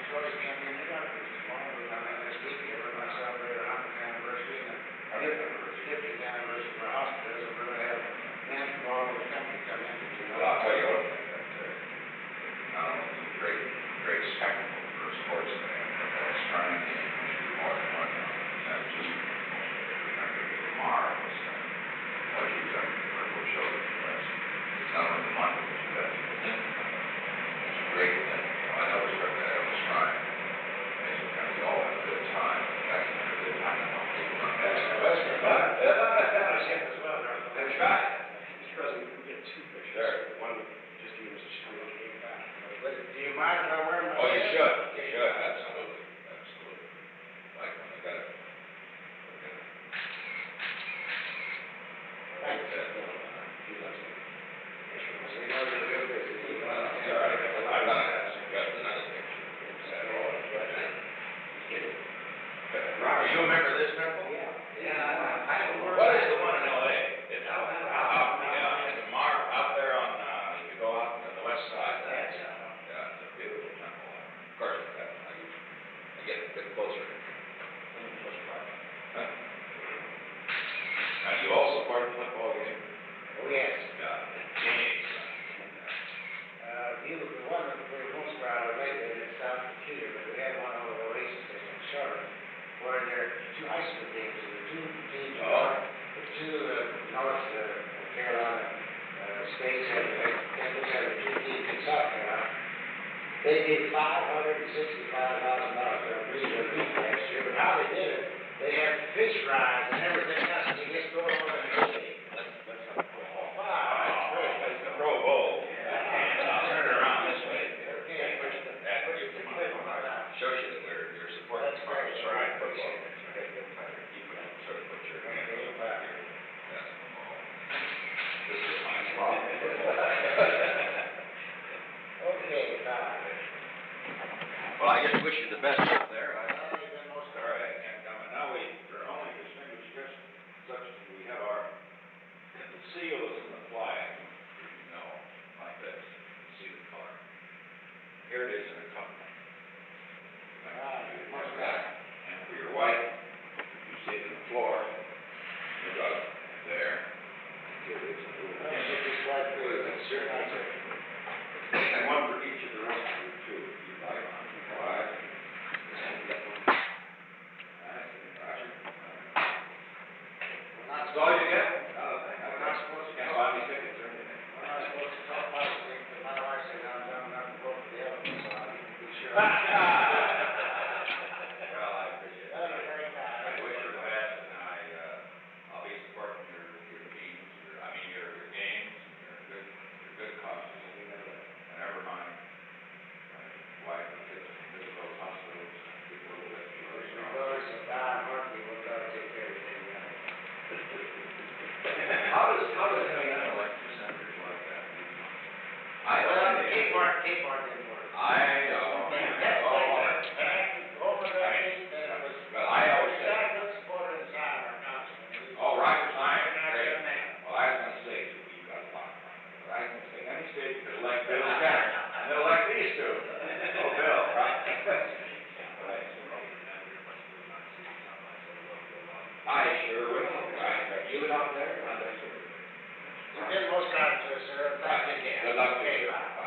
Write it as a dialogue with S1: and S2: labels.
S1: course, I mean, they got one of them, I mean, this weekend, we're gonna celebrate our 100th anniversary and our 50th anniversary of our hospitals, and we're gonna have men from all over the country come in.
S2: Well, I'll tell you what, not only is it a great spectacle for a sports fan, but that's trying to do more than one. That's just marvelous. What you've done for the show that you last. It's not only the money that you got, it's a great thing. I know it's got that Elvis Ryan. And we all have a good time. That's a good time. People on that.
S1: That's him as well, right?
S2: That's right.
S3: Mr. President, we get two pictures.
S2: Sure.
S3: One just to Mr. Stewart came back.
S1: Do you mind if I wear my?
S2: Oh, you should. You should. Absolutely. Absolutely. Like when they got it.
S1: Thanks.
S2: He loves it.
S1: You know, you're real busy.
S2: All right. I'm not got another picture. Robert, you remember this temple?
S1: Yeah, I don't work.
S2: What is the one in L.A.? It's out in the out there on, you go out to the west side.
S1: That's,
S2: Yeah, it's a beautiful temple. Of course, I get a bit closer. Huh? And you also part of the football game?
S1: Oh, yes.
S2: Games.
S1: The one that we're most proud of lately is South Computer, but we had one over the Oasis in Charlotte, where there are two high school games, and the two teams, the two North Carolina states have campus have the two teams in South Carolina. They did $565,000 to agree to a beat last year, but how they did it, they had fish fries and everything else, and you just go over and eat it.
S2: Let's
S1: Oh, wow, that's great.
S2: It's the Pro Bowl. I'll turn it around this way.
S1: Okay.
S2: Shows you that you're supporting.
S1: That's great.
S2: That's right. Football. You can sort of put your hand over back here. That's the ball. This is my spot.
S1: Okay, fine.
S2: Well, I just wish you the best out there.
S1: You've been most
S2: Sorry, I can't come. And now we're only distinguished guests such as we have the seal is in the flag, you know, like this. See the color. Here it is in a cup. And for your wife, you see it on the floor. You got it there. Here it is. And one for each of the rest of you, too. If you like. All right. That's all you get? We're not supposed to can't buy me tickets or anything.
S1: We're not supposed to talk politics, but my wife said I'm dumb enough to vote for the other one, so I need to be sure.
S2: Well, I appreciate it.
S1: That was very kind.
S2: I wish you the best, and I'll be supporting your teams, your games, your good causes. And never mind, my wife and kids visit those hospitals, get a little bit.
S1: Regardless of God, Marky will try to take care of everything.
S2: How does Indiana like percentage like that?
S1: Cape Mark didn't work.
S2: I know.
S1: Over that gate, then it was.
S2: But I always
S1: We
S2: said.
S1: got a good supporter inside of our council.
S2: Oh, Rogers Iron,
S1: Not
S2: great.
S1: that man.
S2: Well, I was gonna say, you've got a lot. But I was gonna say, any state could elect Bill Kenner, and they'll elect these two. Oh, Bill, right? I sure will. Right. You out there?
S1: You've been most kind to us, sir. Thank you again.
S2: Good luck to you.
S1: Okay, bye.